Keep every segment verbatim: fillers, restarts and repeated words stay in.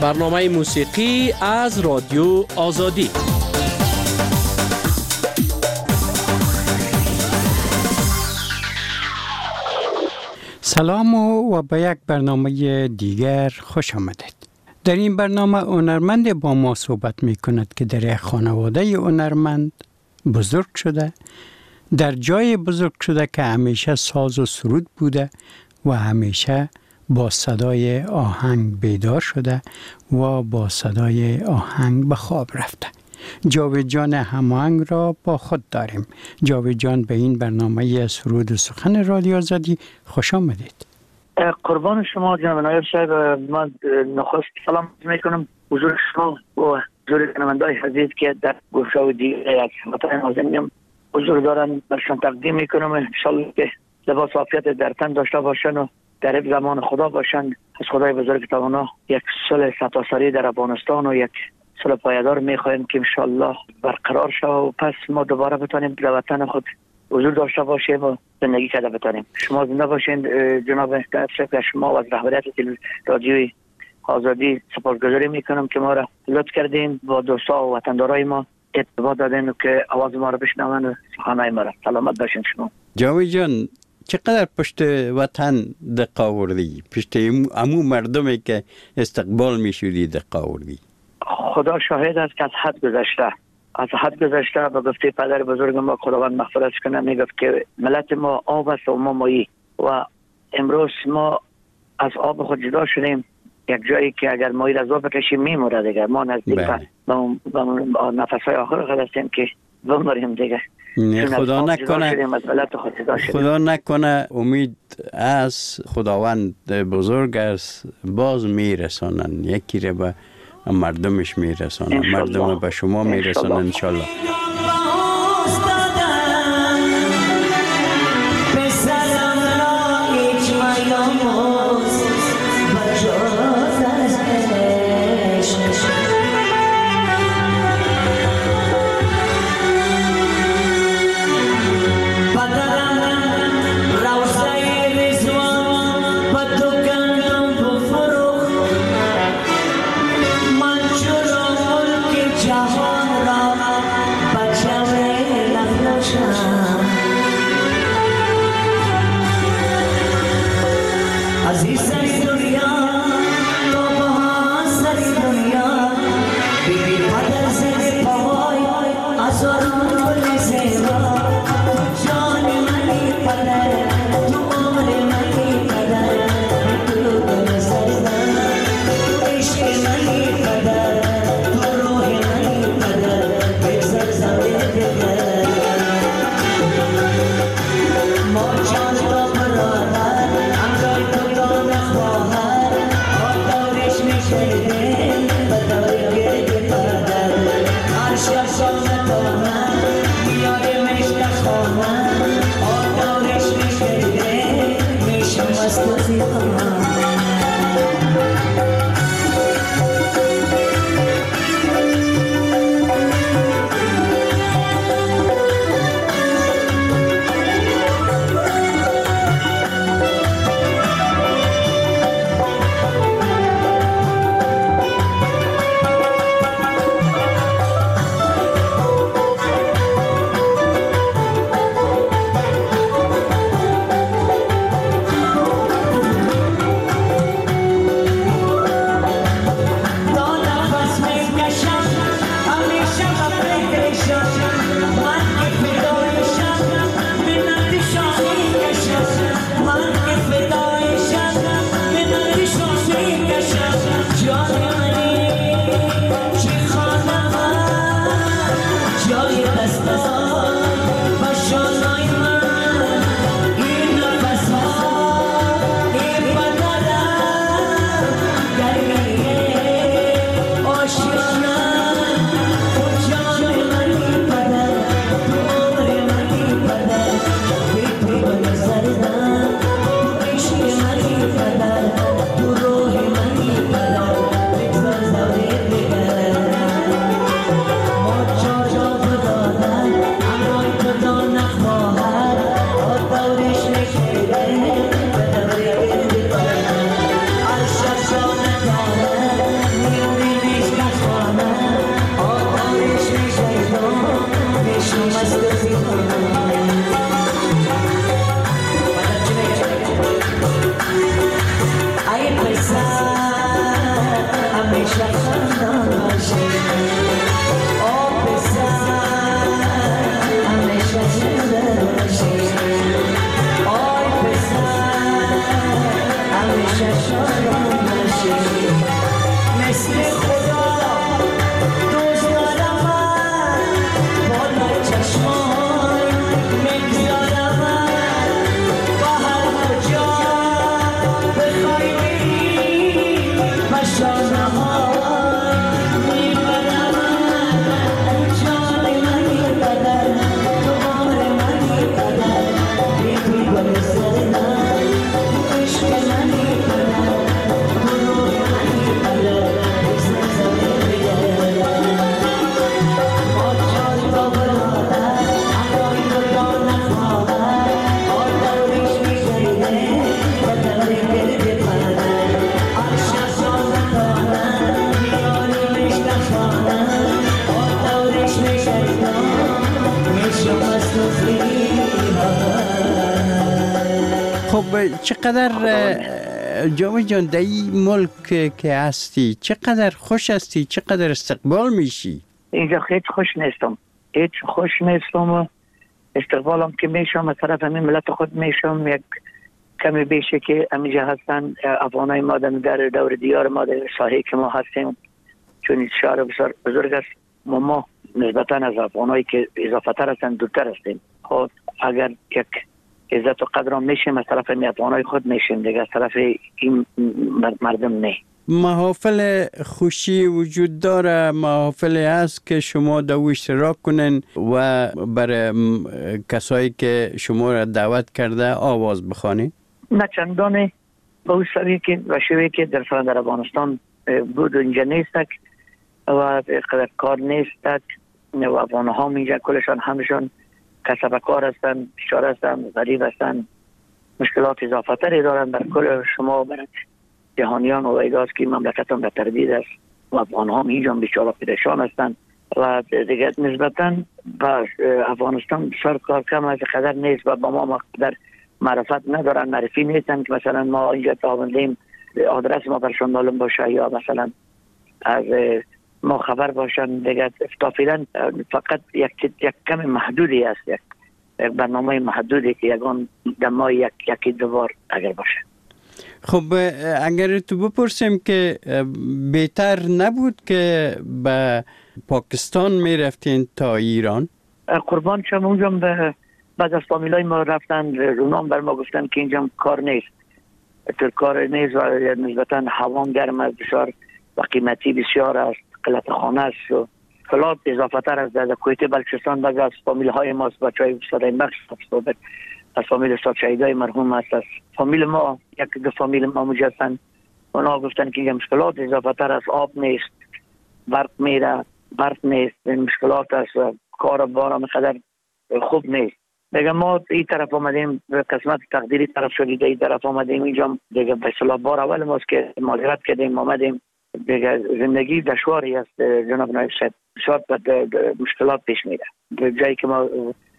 برنامه موسیقی از رادیو آزادی. سلام و به یک برنامه دیگر خوش آمدید. در این برنامه هنرمند با ما صحبت می کند که در یک خانواده هنرمند بزرگ شده، در جای بزرگ شده که همیشه ساز و سرود بوده و همیشه با صدای آهنگ بیدار شده و با صدای آهنگ به خواب رفته. جاوید جان هماهنگ را با خود داریم. جاوید جان، به این برنامه سرود و سخن رادیو آزادی خوش آمدید. قربان شما جناب نایب صاحب. من نخست سلام میکنم حضور شما و حضور شنونده‌های عزیز که در گوشه و دیگر از وطن نازنینم حضور دارن، برشان تقدیم میکنم. انشالله که لباس عافیت در تن داشته باشن و در زمان خدا باشن. از خدای بزرگ توانا یک صلح سرتاسری در افغانستان و یک صلح پایدار میخوایم که انشالله برقرار شود و پس ما دوباره بتانیم در وطن خود حضور داشته باشیم و زندگی کرده بتانیم. شما زنده باشین جناب صاحب. شما و از رهبریت رادیوی آزادی سپاسگزاری میکنم که ما را لطف کردین با دوستا و وطندارای ما ارتباط دادین که آواز ما را بشنون و سخنهای ما را. سلامت باشین شما. جاوید جان، چقدر پشت وطن دقت آوردی؟ پشت عمو مردمی که استقبال میشودی دقت آوردی؟ خدا شاهد است که از حد گذشته از حد گذشته به گفته پدر بزرگ ما خداوند مغفرت کنه میگفت که ملت ما آب است و ما مایی و امروز ما از آب خود جدا شدیم. یک جایی که اگر مایی را زور بکشیم میموره دیگه. ما نزدیک به نفسهای آخر خود هستیم که بمریم دیگه. خدا نکنه خدا نکنه امید از خداوند بزرگ است باز میرسانن، یکی را به مردمش میرسانن، مردم به شما میرسانن انشالله. خب چقدر جاوید جان در این ملک که هستی چقدر خوش هستی، چقدر استقبال میشی؟ اینجا خیلی خوش نیستم، هیچ خوش نیستم و استقبالم که میشم از طرف همین ملت خود میشم. یک کمی بیشه که همینجا هستن افغانای ما در دور دیار ما در ساحه که ما هستیم، چون این شهر بسیار بزرگ است. ما ما نسبتا از افغانایی که اضافه تر هستن دورتر هستیم. خب اگر یک عزت و قدرم میشیم از طرف این افغانای خود میشیم دیگه، از طرف این مردم نه. محافل خوشی وجود داره، محافل هست که شما دو اشتراک کنین و برای کسایی که شما را دعوت کرده آواز بخوانین؟ نه چندانه به اون سوی که و شوی که در سال در افغانستان بود اینجا نیستک و قدر کار نیستک و افغان ها اینجا کلشان همشان کسب کار هستن، بیچاره هستن، غریب هستن، مشکلات اضافه تری دارن در کل شما برد جهانیان و ایداز که مملکت هم در تردید است و افغان ها اینجا بیچاره پریشان هستن و دیگه نسبتا با افغانستان بسیار کار کم از قدر نیست و با ما در معرفت ندارن، معرفی نیستن که مثلا ما اینجا تابندیم آدرس ما برشان معلوم باشه یا مثلا از ما خبر باشن دیگه. فعلا فقط یک یک کم محدودی است، یک برنامه محدودی که یگان در ماه یک یکی دو بار اگر باشه. خب اگر تو بپرسیم که بهتر نبود که به پاکستان می رفتین تا ایران؟ قربان شم اونجا به بعد از فامیلای ما رفتن رونام بر ما گفتن که اینجا کار نیست، تو کار نیست و نسبتا هوا گرم است بسیار و قیمتی بسیار است، قلت خانه است و فلات اضافه تر است. در کویت بلوچستان بعضی از فامیل های ما بچهای صدای بخش صحبت از فامیل استاد شهیدای مرحوم است، از فامیل ما یک دو فامیل ما مجسن اونا گفتن که مشکلات اضافه تر است، آب نیست، برق میره، برق نیست، مشکلات است و کار بارم قدر خوب نیست. دیگه ما این طرف آمدیم به قسمت تقدیری طرف شدید، این طرف آمدیم اینجا دیگه به اصطلاح بار اول ماست که مهاجرت کردیم آمدیم دیگه. زندگی دشواری است جناب نایب صاحب، بسیار مشکلات پیش میره. جایی که ما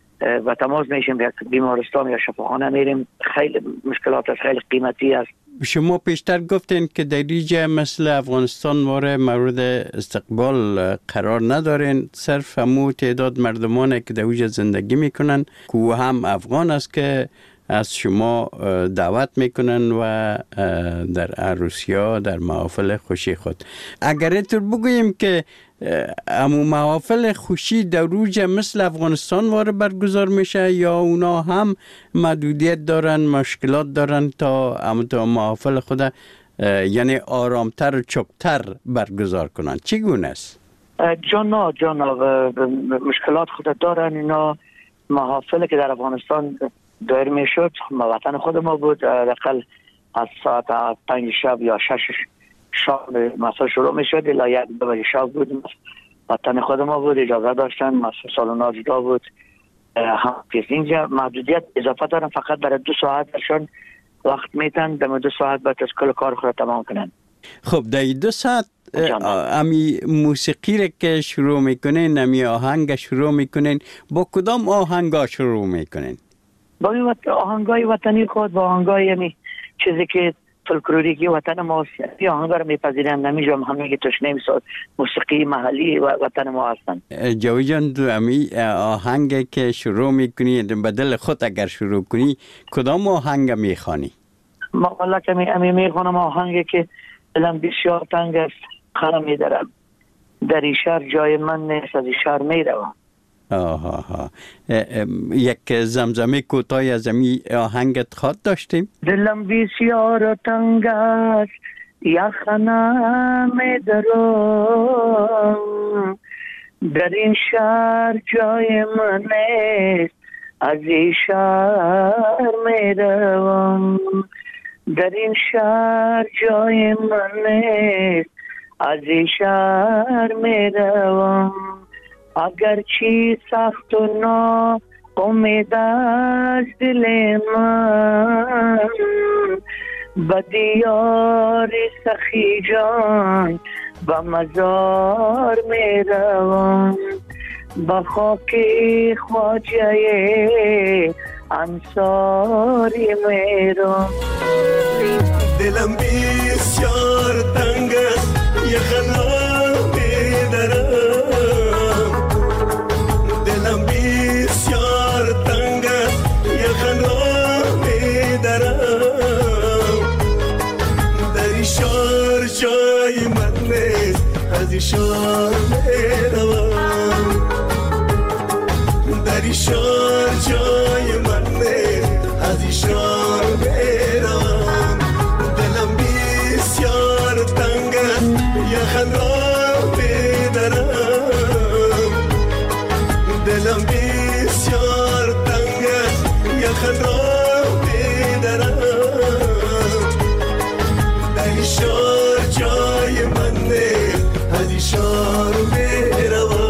و تماس میشیم یک بیمارستان یا شفاخانه میریم خیلی مشکلات است، خیلی قیمتی است. شما پیشتر گفتین که در اینجا مثل افغانستان واره مورد استقبال قرار ندارین، صرف همو تعداد مردمانه که در اونجا زندگی میکنن که هم افغان است که از شما دعوت میکنن و در عروسیا در محافل خوشی خود. اگر اینطور بگوییم که امو محافل خوشی در روجه مثل افغانستان واره برگزار میشه یا اونا هم محدودیت دارن، مشکلات دارن تا امو تا محافل خود یعنی آرامتر و چپتر برگزار کنن؟ چگونه است؟ جانا جانا مشکلات خود دارن. اینا محافل که در افغانستان دایر میشد وطن خود ما بود، دقل از ساعت پنج شب یا شش شب مثلا شروع میشد الا یک دو بجه شب بود، وطن خود ما بود، اجازه داشتن، مثلا سالونا جدا بود. هم پیس اینجا محدودیت اضافه دارن، فقط برای دو ساعت درشان وقت میتن در دو ساعت بعد از کل کار خود تمام کنن. خب در دو ساعت امی موسیقی را که شروع میکنین، امی آهنگ شروع میکنین، با کدام آهنگا شروع میکنین؟ با آهنگای وطنی خود، با آهنگای یعنی چیزی که فولکلوریکی وطن ما است، آهنگا رو میپذیرن. نمیجام همه که توش نمیساد موسیقی محلی و وطن ما هستن. جاوید جان تو امی آهنگ که شروع میکنی بدل خود اگر شروع کنی کدام آهنگ میخوانی؟ ما والله که امی میخوانم آهنگی که دلم بسیار تنگ است، خرم میدارم در این شهر جای من نیست، از این شهر میروم. آها یک زمزمه کوتاهی از امی آهنگت خواد داشتیم؟ دلم بسیار تنگ است یخنه میدارم، در این شهر جای من نیست، از این شهر میروم. در این شهر جای من نیست، از این شهر میروم. اگر چی سخت و نا امید از دل من، به دیار سخی جان به مزار می روم. با خاک خواجه انصاری میرم. دلم بسیار تنگ است یخن را میدرم، دلم بسیار تنگ است یخن را میدرم. در این شهر جای من نیست از این شهر میروم، در این شهر جای من نیست از این شهر میروم. دلم بسیار تنگ است یخن را میدرم، دلم بسیار تنگ است یخن را میدرم. در این شهر جای من نیست از این شهر میروم.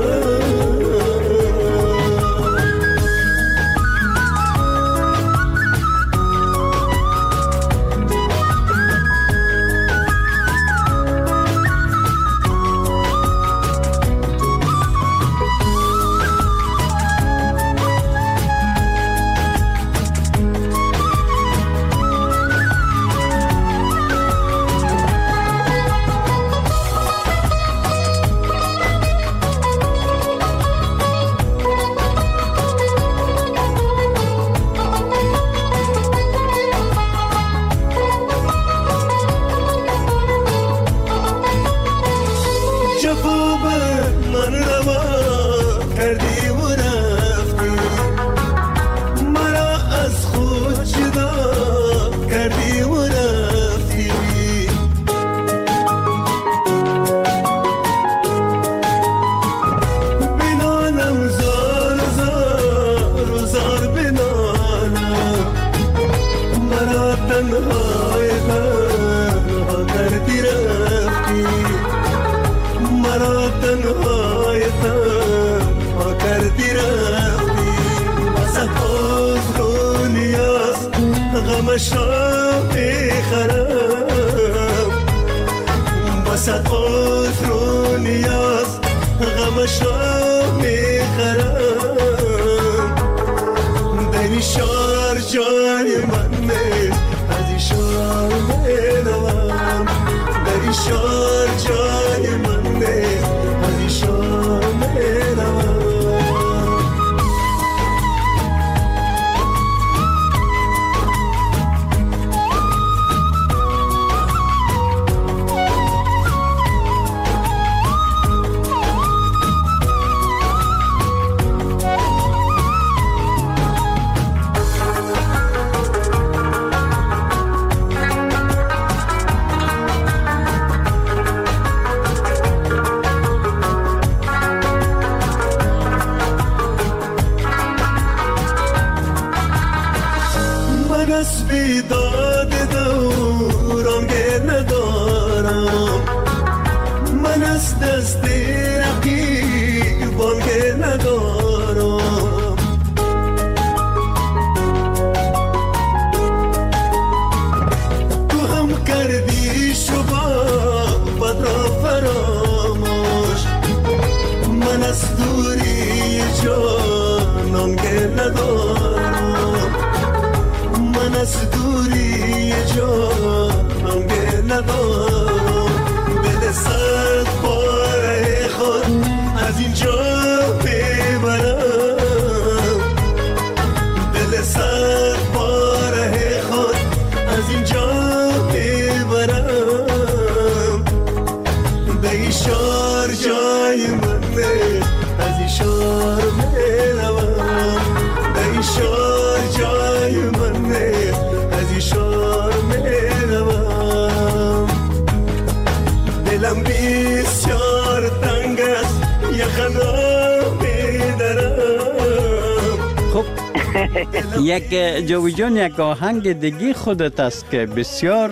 یک جوی جان یک آهنگ دیگه خودت است که بسیار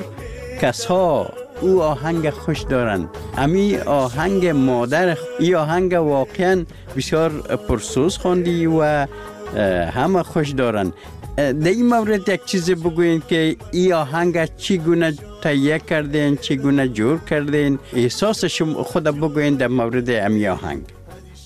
کسا او آهنگ خوش دارند. امی آهنگ مادر، این آهنگ واقعا بسیار پرسوز خواندی و همه خوش دارند. در این مورد یک چیز بگوین که این آهنگ چگونه تهیه کردین، چگونه جور کردین، احساس شما خود بگوین در مورد امی آهنگ.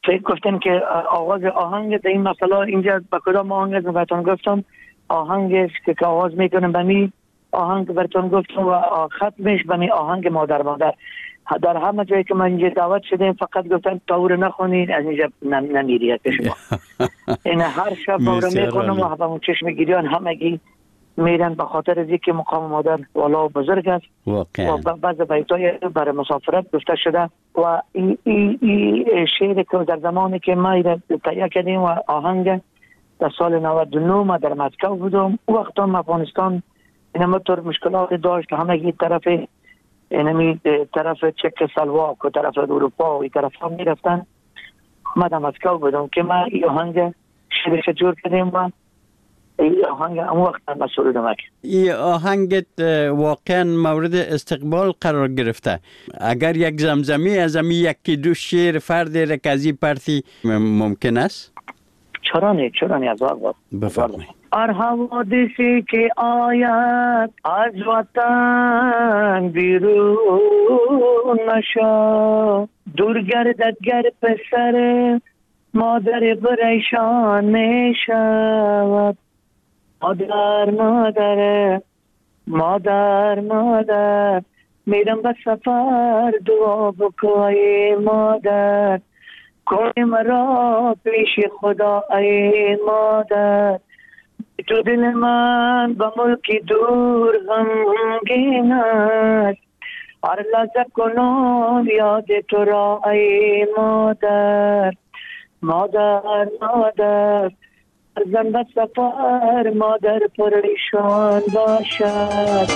فکر گفتن که آواز آهنگ در این مسئله اینجا با کدام آهنگ است براتون گفتم آهنگ است که آواز میکنم به می آهنگ براتون گفتم و ختمش به می آهنگ مادر مادر. در همه جایی که من اینجا دعوت شدیم فقط گفتن تاور نخونین از اینجا نمیرید شما. این هر شب تاور میکنم و همون چشم گیریان همگی میرن به خاطر از اینکه مقام مادر والا و بزرگ است و بعض بیتای برای مسافرت گفته شده و این ای ای شعر که در زمانی که ما تهیه کردیم و آهنگ در سال نود و نه ما در مسکو بودم وقتا افغانستان اینم طور مشکلات داشت که همگی طرف اینمی طرف چک سلواک و طرف اروپا و این طرف هم میرفتن. ما در مسکو بودم که ما این آهنگ شعرش جور کردیم و این آهنگ اون وقت مسئول دمک. این آهنگت واقعا مورد استقبال قرار گرفته. اگر یک زمزمی از امی یکی دو شعر فرد رکزی پرتی ممکن است؟ چرا نه؟ چرا نه؟ از وقت بفرمایید. ار حوادثی که آید از وطن بیرون نشد دور گردد گر پسر مادر پریشان می شود. مادر مادر مادر مادر میرم به سفر دعا بکوی مادر کوی مرا پیش خدا ای مادر. تو دل من به ملک دور غمگین است هر لحظه کنم یاد تو را ای مادر. مادر مادر زن به سفر مادر پریشان باشد.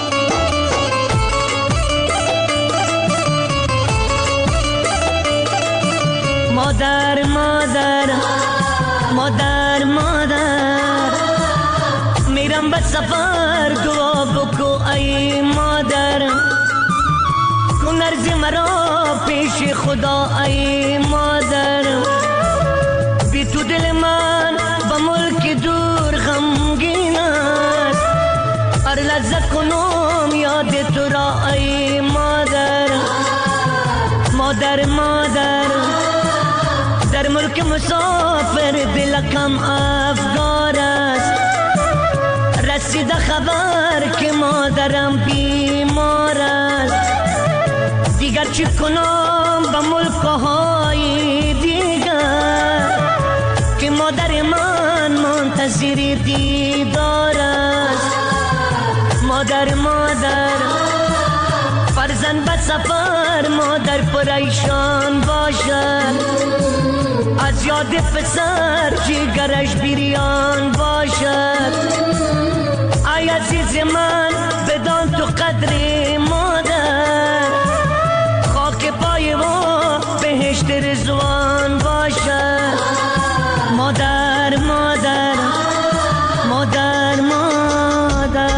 مادر مادر مادر مادر میرم به سفر دعا بکو ای مادر کن عرض مرا پیش خدا ای مادر. بی تو دل من با ملک دور غمگین است هر لحظه کنم یاد تو را ای مادر. مادر مادر در ملک مسافر دلکم افگار است رسیده خبر که مادرم بیمار است. دیگر چی کنم به ملکهای دیگر که مادر من منتظر دیدار است. مادر مادر فرزند به سفر مادر پریشان باشد از یاد پسر جگرش بریان باشد. ای عزیز من بدان تو قدر مادر خاک پای و بهشت رضوان باشد. مادر مادر مادر مادر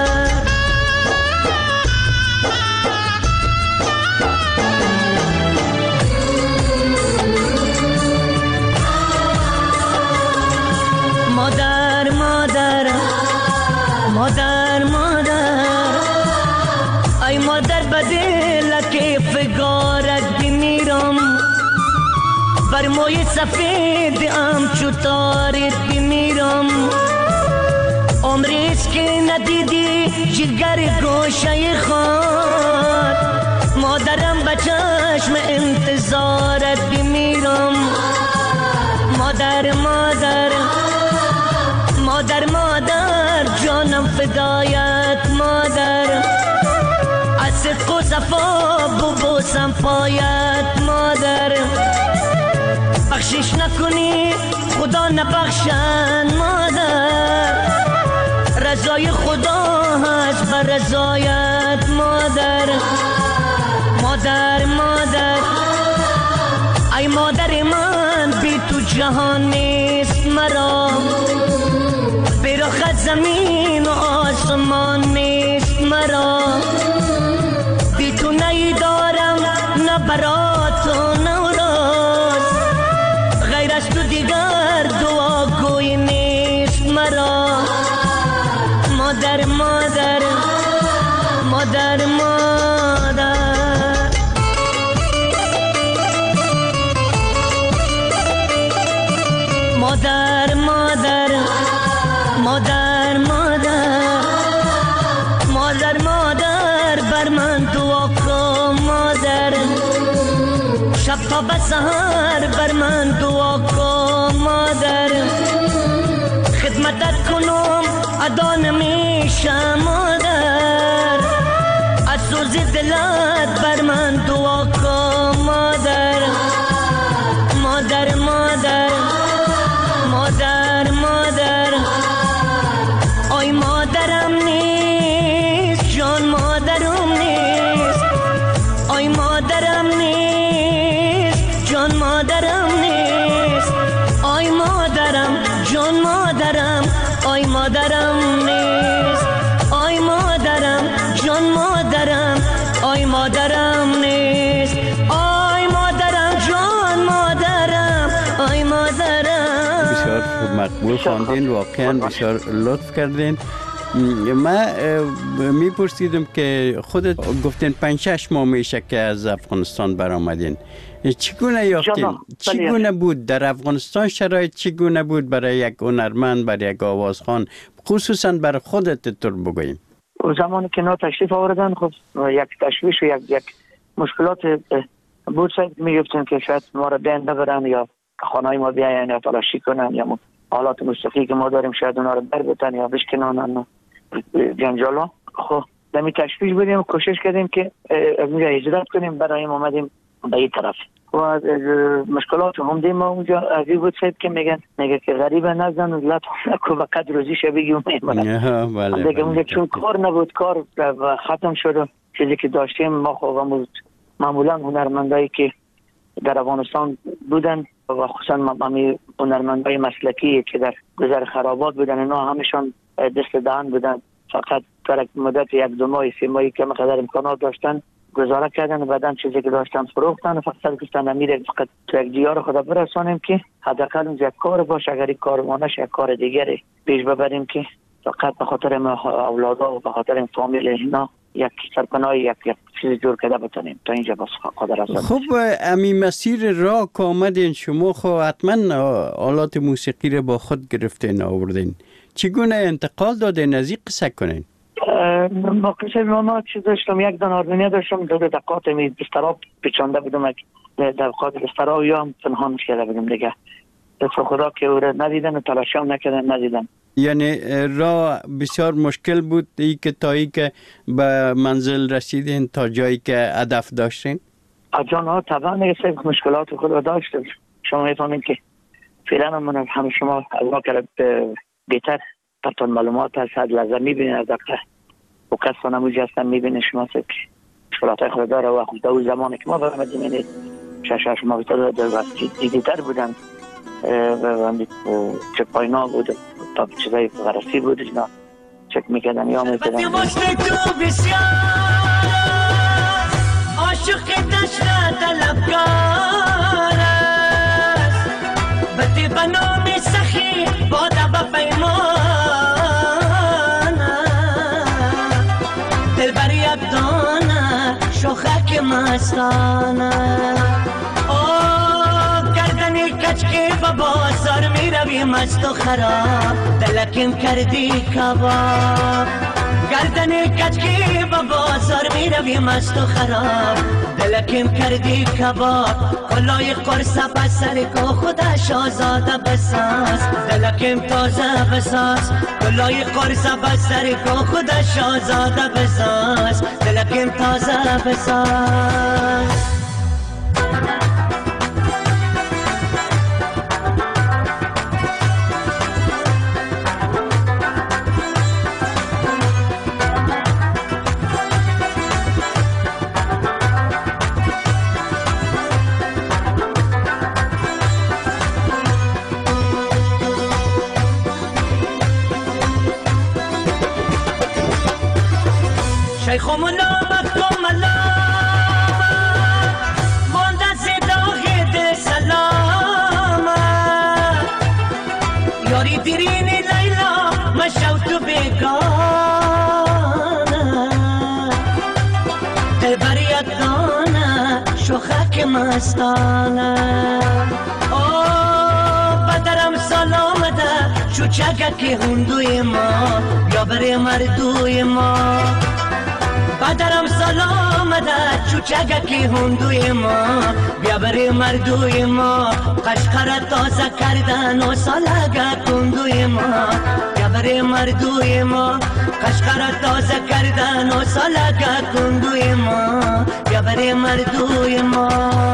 مادر مادر مادر مادر ای مادر بدل که فگارت بمیرم بر موی سفید ام چوتارت بمیرم. عمریست که ندیدی جگر گوشه خود مادرم به چشم انتظارت بمیرم. مادر مادر مادر مادر جانم فدایت مادر از صدق و صفا ببوسم پایت مادر. بخشش نکنی خدا نبخشن مادر رضای خدا هست بر رضایت مادر. مادر مادر ای مادر من بی تو جهان نیست مرا برخت زمین و آسمان نیست مرا. بی تو نی دارم نه برات و نه راز غیر از تو دیگر دعا گوی نیست مرا. مادر مادر مادر مادر مادر مادر مادر مادر مادر مادر بر من دعا کن مادر شب تا به سحر بر من دعا کن مادر خدمتت کنم ادا نمیشم مادر از سوز دلت بر من دعا کن مادر مادر مادر مادر مادر آی مادرم نیست جان مادرم نیست آی مادرم نیست جان مادرم نیست آی مادرم جان مادرم آی مادرم نیست آی مادرم جان مادرم آی مادرم نیست آی مادرم جان مادرم آی مادرم. بسیار مقبول خواندین، واقعا بسیار لطف کردین. من میپرسیدم که خودت گفتین پنج شش ماه میشه که از افغانستان برآمدین، چگونه یافتین؟ چگونه بود در افغانستان؟ شرایط چگونه بود برای یک هنرمند، برای یک آوازخوان، خصوصا برای خودت طور بگوییم؟ زمانی که نا تشریف آوردن خب یک تشویش و یک یک مشکلات بود، سعی میگفتن که شاید ما را بین ببرن یا خانه ما بیاین یا تلاشی کنن یا حالات موسیقی که ما داریم شاید اونا رو بر بتن یا بشکنن جنجالا. خب دمی تشویش بودیم، کوشش کردیم که از اونجا هجرت کنیم، برای ما اومدیم به این طرف و از مشکلات هم دیم ما اونجا عزیز بود سید که میگن میگه که غریب نزن و لط نکو و قد روزیش بگیم میمونه دیگه اونجا چون کار نبود، کار ختم شد. چیزی که داشتیم ما خب معمولا هنرمندایی که در افغانستان بودن و خصوصا مامی هنرمندای مسلکی که در گذر خرابات بودن، اینا همشون دست دهن بودن، فقط در مدت یک دو ماه سه ماهی که مقدار امکانات داشتن گزاره کردن و بعدن چیزی که داشتن فروختن و فقط گفتن امیر فقط تو یک دیار خدا برسانیم که حداقل اون یک کار باشه، اگر یک کار مانش یک کار دیگری پیش ببریم که فقط به خاطر ما اولادا و به خاطر این فامیل اینا یک سرپناه یک یک چیز جور کرده بتونیم تا اینجا بس قادر هستم. خب امی مسیر راه که آمدین شما خب حتما آلات موسیقی رو با خود گرفتین آوردین، چگونه انتقال دادین؟ از این قصه کنین. ما قصه ما چیز داشتم، یک دان آرمینیا داشتم، دو دقیقات می بستراب پیچانده بودم، دقیقات بستراب یا هم پنهانش کرده بودم دیگه، دست خدا که او را ندیدن و تلاش هم نکردن ندیدن. یعنی راه بسیار مشکل بود ای که تا ای که به منزل رسیدین، تا جایی که هدف داشتین؟ جان ها طبعا یک مشکلات خود داشتیم. شما میفهمین که فعلا من همه شما از ما کرد بهتر پرتون معلومات هست، از لحظه میبینین از دقیقه و کس نموجی هستن میبینین شما که مشکلات خود داره و خود دو زمانی که ما برمدیم اینه شش هشت ماه تا در وقت دیدیتر بودن و چک پاینا بود تا چیزای غرصی بود اینا چک میکردن یا میکردن. عاشق دشت طلبکار است بطی بنام سخی بادا بپیمان دل بر یک دانه شوخک مستانه کچکی با بازار می روی مست و خراب دلکیم کردی کباب گردن کچکی با بازار می روی مست و خراب دلکیم کردی کباب کلای قرصه بسر کو خودش آزاده بساز دلکیم تازه بساز کلای قرصه بسر کو خودش آزاده بساز دلکیم تازه بساز. شیخم نامک و ملامت بانده زداغ دل سلامت یاری دیرین لیلا مشو تو بگانه دل بر یک دانه شوخک مستانه او بدرم سا چوچگک هندوی ما بیا بره مردوی ما پدرم سلام ده چوچگک هندوی ما بیا بره مردوی ما قشقر تازه کردن و سالگک هندوی ما بیا بره مردوی ما قشقر تازه کردن و سالگک هندوی ما بیا بره مردوی ما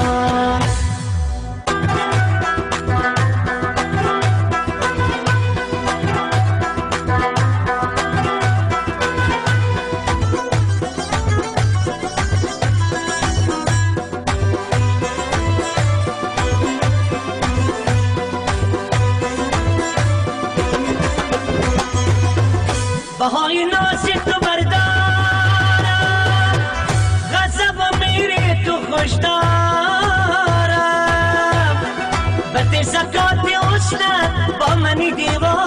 بهای نازی تو بردارم غضب میری تو خوش دارم بد زکات حسنت با منی دیوانم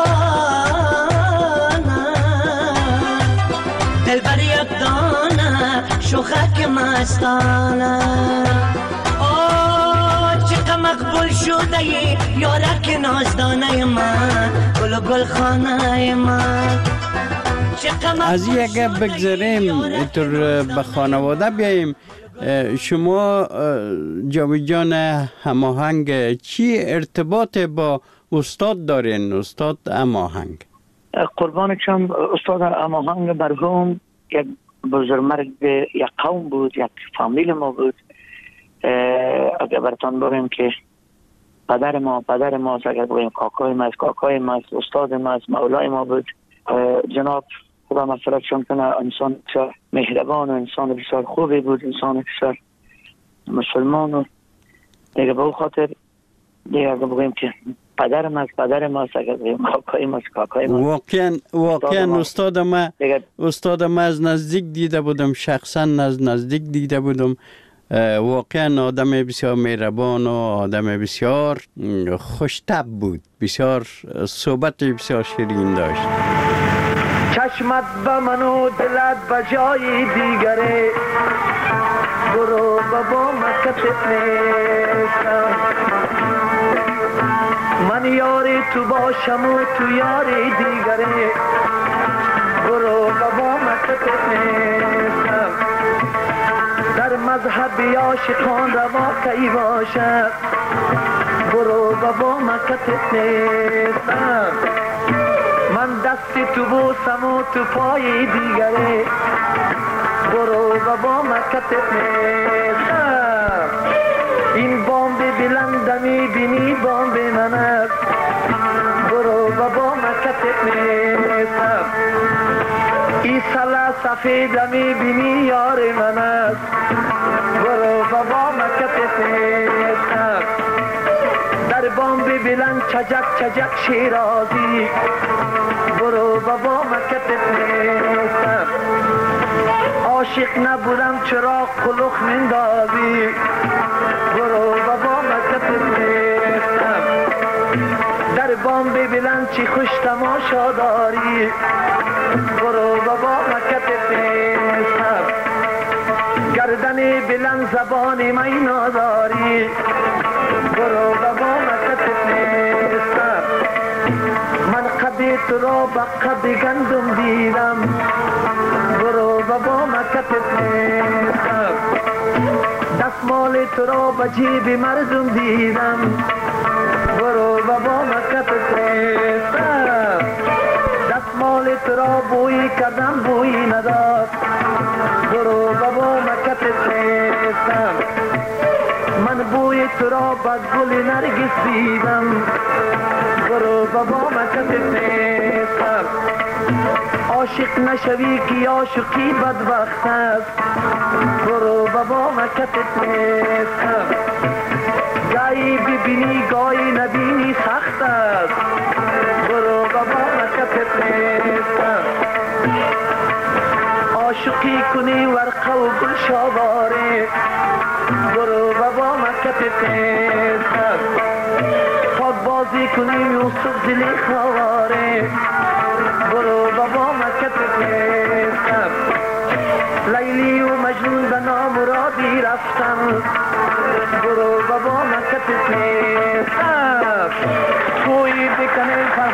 دل بر یک دانه شوخک مستانه آه چقدر مقبول شده یارک نازدانه من گل و گل خانه من از این اگه بگذاریم اینطور به خانواده بیاییم شما جاوید جان هماهنگ چی ارتباط با استاد دارین استاد هماهنگ؟ قربان چم استاد هماهنگ مرحوم یک بزرگمرد یک قوم بود یک فامیل ما بود اگر براتون بگیم که پدر ما پدر ما اگر بگیم کاکای ما کاکای ما استاد ما مولای ما بود جناب خدا مغفرتشان کنه انسان بسیار مهربان و انسان بسیار خوبی بود انسان بسیار مسلمان و دیگه به او خاطر دیگه اگه بگیم که پدر ما پدر ما اگر بگیم کاکای ما کاکای ما واقعا واقعا استاد ما استاد ما از نزدیک دیده بودم شخصا از نزدیک دیده بودم واقعا آدم بسیار مهربان و آدم بسیار خوش‌طبع بود بسیار صحبت بسیار شیرین داشت چشمت به من و دلت به جای دیگره برو بابا مکتب نیستم من یاری تو باشم و تو یاری دیگره برو بابا مکتب نیستم در مذهب عاشقان روا کی باشد برو بابا مکتب نیستم من دستی تو بوسم و تو پای دیگره برو بابا مکتب نیستم این بامب بلند میبینی بامب من است برو بابا مکتب نیستم این سلا سفید میبینی یار من است برو بابا مکتب نیستم در بامب بلند چجک چجک شیرازی برو بابا مکتب نیستم عاشق نبودم چرا قلوخ مندازی برو بابا مکتب نیستم در بامب بلند چی خوش تماشا داری برو بابا مکتب نیستم گردن بلند زبان می ناداری برو بابا مکتب نیستم من قد تو را به قد گندم دیدم برو بابا مکتب نیستم دستمال تو را به جیب مردم دیدم برو بابا مکتب نیستم دستمال تو را بوی کردم بوی نداد برو بابا مکتب نیستم من بوی تو را به گل نرگس دیدم برو بابا مکتب نیستم عاشق نشوی که عاشقی بدبخت است برو بابا مکتب نیستم گاهی ببینی گاهی نبینی سخت است برو بابا مکتب نیستم عاشقی کنی ورقه و گل شاواره برو بابا مکتب نیستم پاک بازی کنی یوسف دلی خواره برو بابا مکتب نیستم لیلی و مجنون به نامرادی رفتم برو بابا مکتب نیستم کوی بکنه فرهاد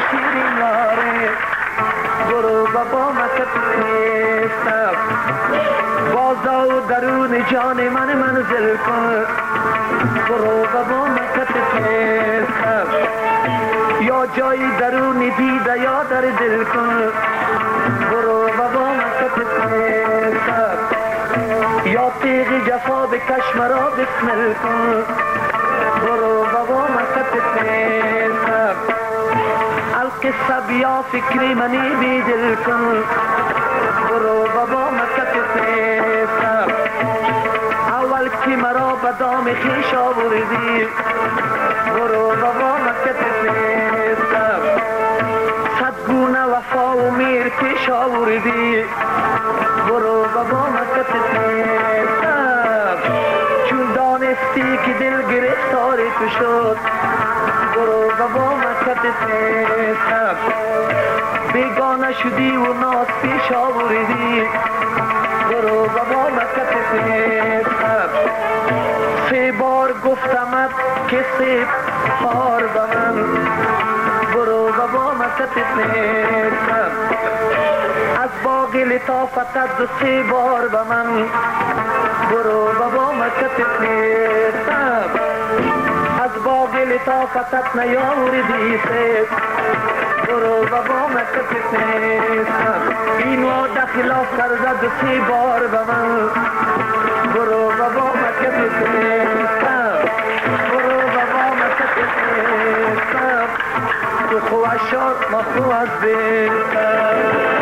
شیرین یاره برو بابا مکت نیستم بازا و درون جان من منزل کن برو بابا مکت نیستم یا جایی درونی دیده یا در دل کن برو بابا مکت نیستم یا تیغ جفا بکش مرا بسمل کن برو بابا مکت نیستم القصه بیا فکری منی بی دل کن برو بابا مکت نیستم اول که مرا به دام خویش آوردی برو بابا مکت نیستم صد گونه وفا و میر پیش آوردی برو بابا مکت نیستم چون دانستی که دل گرفتاری تو شد برو بابا مکت نیستم بیگانه شدی و ناز پیش آوردی برو بابا مکت نیستم سه بار گفتمت که سه بار به من برو بابا مکت نیستم از باغ لطافتت دو سه بار به من برو بابا مکت نیستم از باغ لطافتت نیاوردی سه برو بابا مکت نیستم این وعده خلاف کرده دو سه بار به من برو بابا مکت نیستم برو بابا مکت نیستم تو خوشات ما خو از بیستم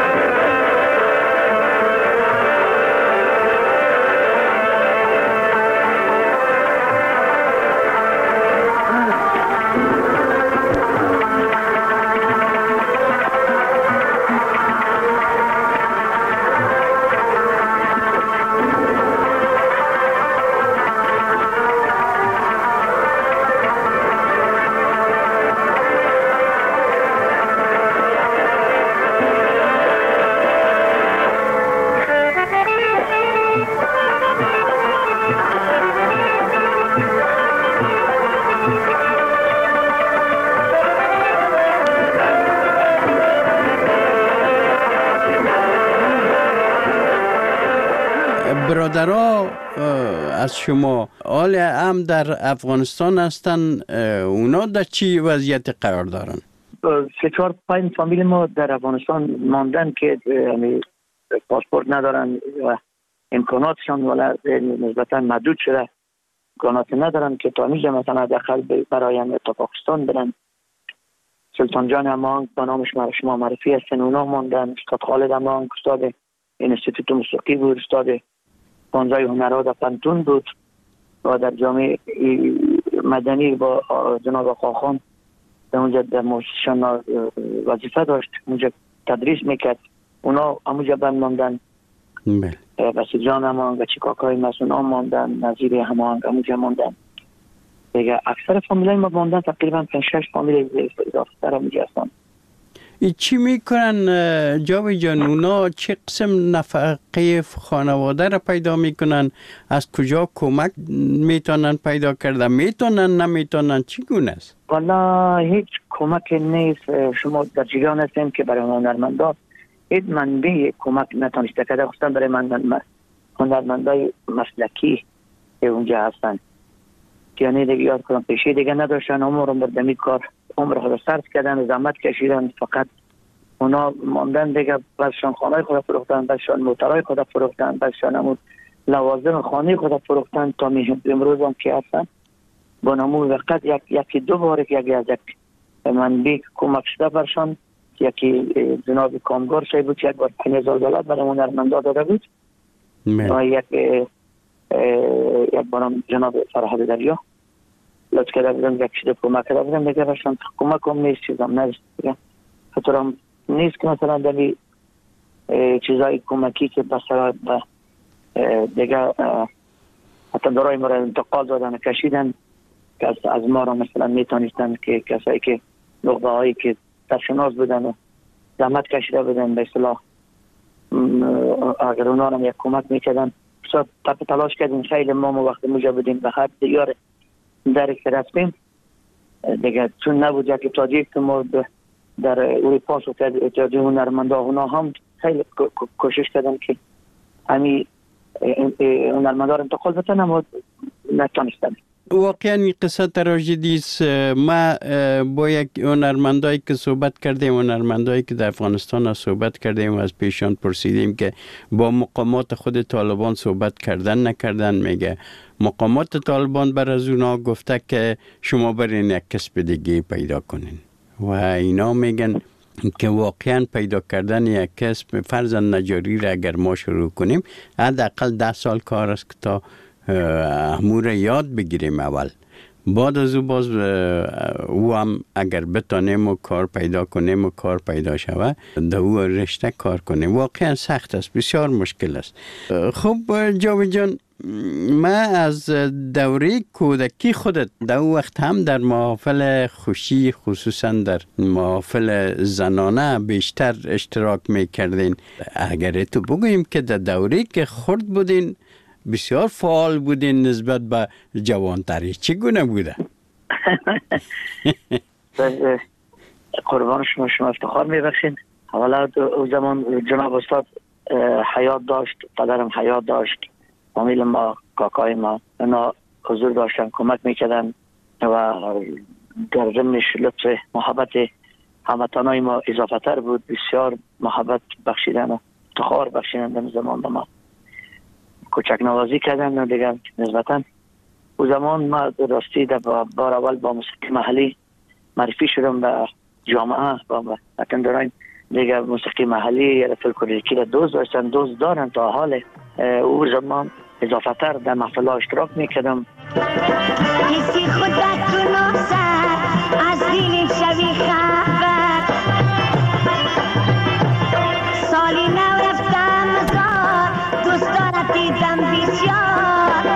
برادرها از شما حال هم در افغانستان هستن، اونا در چی وضعیت قرار دارن؟ سه چهار پنج فامیل ما در افغانستان ماندن که پاسپورت ندارن و امکاناتشان ولی نسبتا محدود شده، امکانات ندارن که تا اینجا مثلا داخل برایم تا پاکستان برن. سلطان جان امان با نامش شما معرفی هستن، اونا ماندن. استاد خالد امان استاد انستیتوت موسیقی بود، استاد پانزده هنرها در پنتون بود و در جامعه مدنی با جناب آقاخان در اونجا در موسیقیشان وظیفه داشت، اونجا تدریس میکرد. اونا همونجا بند ماندن. بسی جان امان و چی کاکای مسئول هم ماندن، نظیر همانگ همونجا ماندن دیگه. اکثر فامیلای ما ماندن، تقریبا پنج شش فامیل اضافه تر همونجا هستن. ای چی میکنن جاوی جان؟ اونا چه قسم نفقه خانواده را پیدا میکنن؟ از کجا کمک میتونن پیدا کردن؟ میتونن نمیتونن؟ چی گونه است؟ والا هیچ کمک نیست. شما در جریان هستیم که برای هنرمندان هیچ منبع کمک نتونسته کرده، خصوصا برای من هنرمندای مسلکی که اونجا هستن. یعنی دیگه یاد کنم پیشی دیگه نداشتن، عمر مردمی کار عمر خود صرف کردن، زحمت کشیدن، فقط اونا ماندن دیگه. بعضشان خانه خود فروختن، بعضشان موترهای خود فروختن، بعضشان همون لوازم خانه خود فروختن تا امروز هم که هستن. با نمو وقت یک یکی دو بار یکی از یک منبع کمک شده برشان، یکی جناب کامگار شای بود یک بار پنج هزار دلار برای هنرمندا داده بود و یک یک بارم جناب فرهاد دریا لطف کرده بودم یک چیز کمک کرده بودم دیگه. برشان کمک هم نیست، چیزم نیست دیگه. خطور هم نیست که مثلا دلی چیزای کمکی که بسرا دیگه حتی دارای ما را انتقال دادن و کشیدن که از ما را مثلا میتونستن که کسایی که نقطه هایی که تشناس بودن و زحمت کشیده بودن به اصطلاح اگر اونا را یک کمک میکردن. تپ تلاش کردیم خیلی ما ما وقت موجه بودیم به هر دیار در که رسمیم دیگه، چون نبود یکی تاجیک که ما در اروپا و اتحادیه هنرمندان اونا هم خیلی کوشش کردن که همی هنرمندان را انتقال بتن اما نتونستن. واقعا این قصه تراژدی است. ما با یک هنرمندایی که صحبت کردیم، هنرمندایی که در افغانستان صحبت کردیم و از پیشان پرسیدیم که با مقامات خود طالبان صحبت کردن نکردن. میگه مقامات طالبان بر از اونا گفته که شما برین یک کسب دیگه پیدا کنین و اینا میگن که واقعا پیدا کردن یک کسب فرضاً نجاری را اگر ما شروع کنیم حداقل ده سال کار است که تا امور یاد بگیریم. اول بعد از او باز او هم اگر بتانیم و کار پیدا کنیم و کار پیدا شود در او رشته کار کنیم. واقعا سخت است، بسیار مشکل است. خب جاوید جان، ما از دوره کودکی خودت در وقت هم در محافل خوشی خصوصا در محافل زنانه بیشتر اشتراک میکردین. اگر تو بگوییم که در دوره که خرد بودین بسیار فعال بودین نسبت به جوانتری، چگونه بوده؟ قربان شما، شما افتخار میبخشین. اولا او زمان جناب استاد حیات داشت، پدرم حیات داشت، فامیل ما، کاکای ما اینا حضور داشتن، کمک میکردن و در ضمنش لطف محبت هموطنای ما اضافه تر بود. بسیار محبت بخشیدن و افتخار بخشیدن در زمان به ما، کوچک نوازی کردن. دیگر نسبتا او زمان ما راستی در بار اول با موسیقی محلی معرفی شدم به جامعه، با اتندران دیگر موسیقی محلی یا فولکلوریکی را دوست داشتن، دوست دارن تا حال. او زمان اضافه تر در محفل اشتراک میکردم. کسی خودت تو نوزد از دین شوی خبر، سالی نو رفتم مزار دوستانت دیدم بسیار،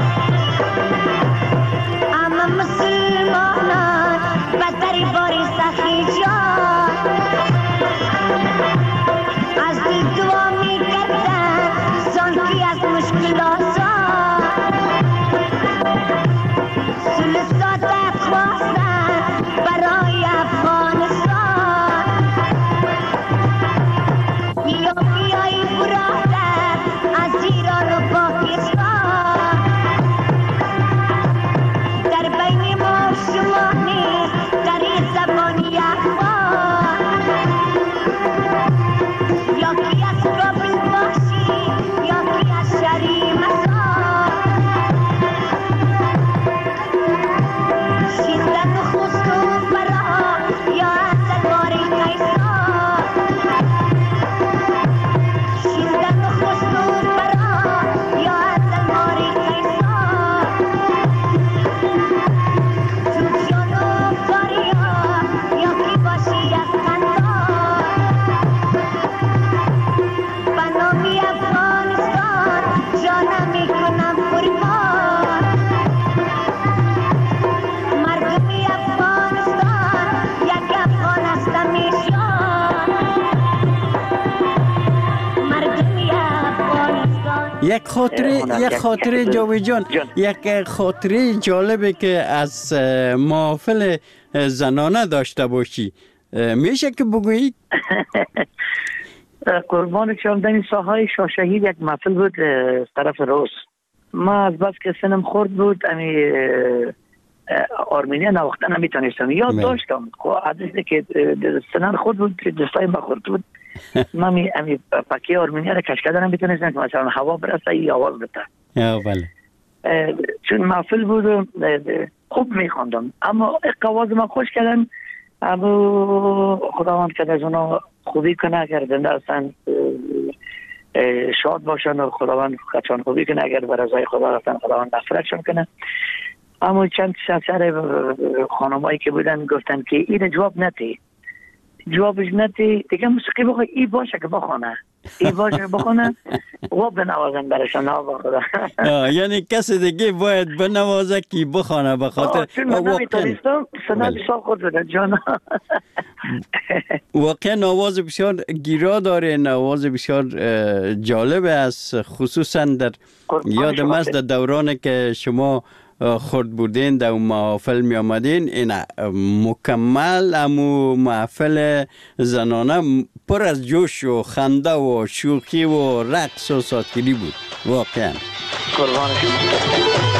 اما مسلمانان بدتری باری سخی جان، از دل دعا میکردن زانکی از مشکل آسان، سلسات افغانستان برای افغانستان، بیا بیایی برادر از ایران و پاکستان، در بین ما و شما نیست در این زبانی افغان، یا کی از کابل باشی یا کی از شریمستان، شیندن خست و برا یا از دربار قیصر، شیندن خست و برا یا از دربار قیصر، تو جان و فریاد یا کی باشی از خندان، به نامی افغانستان جانم میکنم قربان، مردمی افغانستان یک افغان هستم ایشان، مردمی افغانستان. یک خاطره یک خاطره جاوید جان، یک خاطره جالبه که از محافل زنانه داشته باشی میشه که بگویی؟ قربان شما، در این ساحه شاه شهید یک محفل بود از طرف روس. ما از بس که سنم خورد بود امی آرمینیا نواختن نمیتونستم یاد داشتم. خب عدیده که سنم خورد بود، دستای ما خورد بود، ما می امی پاکی آرمینیا را کش کردن نمیتونستم که مثلا هوا برسه یا آواز بده. یا بله. چون محفل بود خوب میخواندم، اما قواز ما خوش کردن. اما خداوند که از اونا خوبی کنه، اگر زنده هستن شاد باشن و خداوند خدشان خوبی کنه، اگر بر رضای خدا رفتن خداوند مغفرتشون کنه. اما چند سر خانمایی که بودن گفتن که این جواب نتی جوابش نتی دیگه موسیقی بخواه ای باشه که بخونه ای باشه که بخونه و بنوازن برشان. ها با خدا. یعنی کسی دیگه باید بنوازه که بخونه به خاطر چون من نمیتونستم سنت سال خود بودن جانا. واقعا آواز بسیار گیرا داره، آواز بسیار جالب است، خصوصا در یادم است در دوران که شما خورد بودین در محافل می آمدین، این مکمل امو محفل زنانه پر از جوش و خنده و شوخی و رقص و ساتگیری بود واقعا. قربان شما.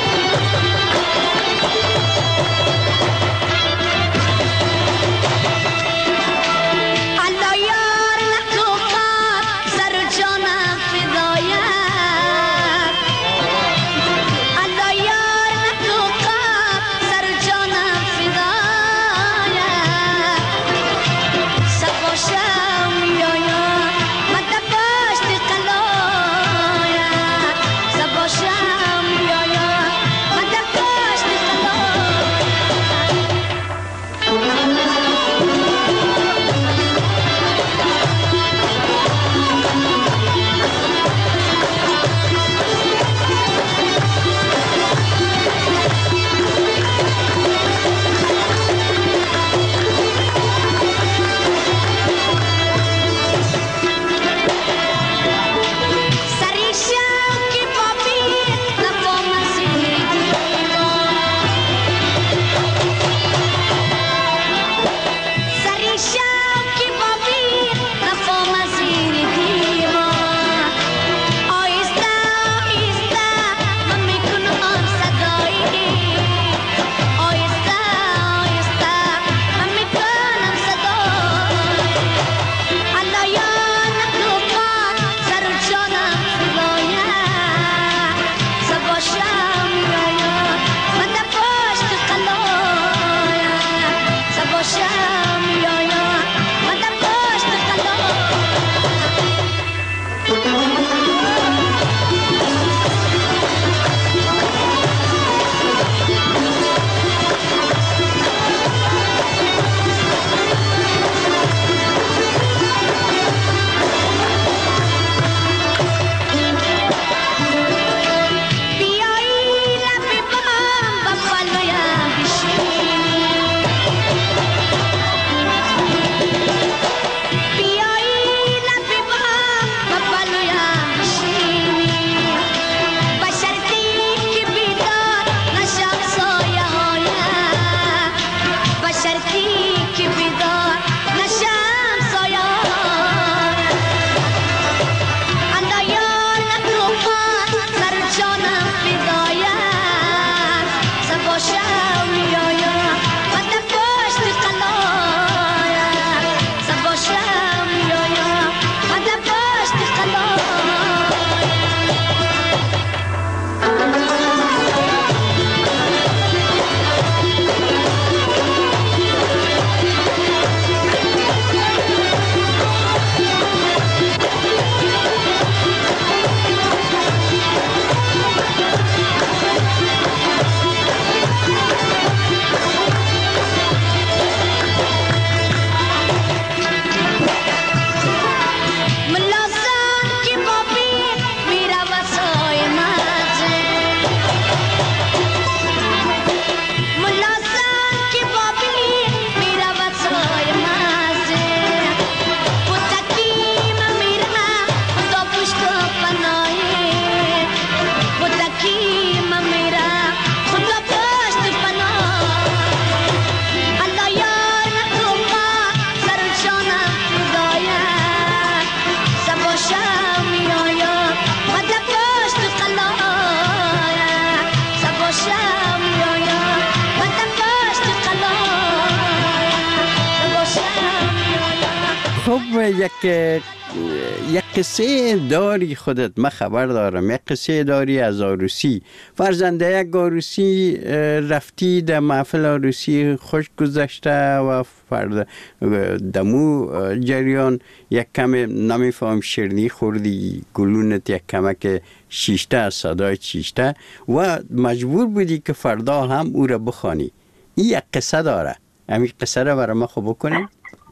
یک یک قصه داری خودت، من خبر دارم یک قصه داری از عروسی. فرزنده یک عروسی رفتی در محفل عروسی خوش گذشته و فرد دمو جریان یک کم نمیفهم شیرنی خوردی گلونت یک کمک شیشته از صدای شیشته و مجبور بودی که فردا هم او را بخوانی. این یک قصه داره، همین قصه را برای ما خوب بکنیم.